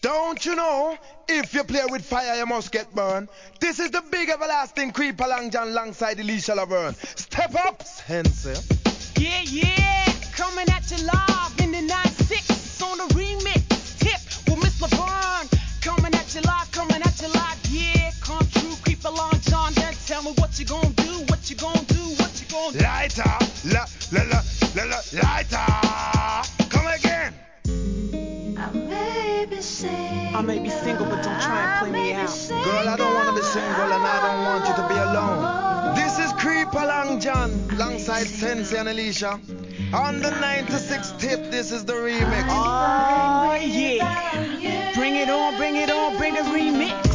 Don't you know? If you play with fire, you must get burned. This is the big everlasting creeper Long John alongside Alicia Laverne. Step up, Sensei. Yeah, yeah, coming at you live in the 96 on the remix tip with Miss Laverne. Coming at you live, yeah, come true, creeper Long John. Then tell me what you gonna do, what you gonna do, what you gonna do. Lighter, lighter. Come again. I may be single, but don't try and play me out. Girl, I don't want to be single and I don't want you to be alone. This is Creeper Long John alongside Sensei and Alicia. On the 96 tip, this is the remix. Oh, yeah. Bring it on, bring the remix.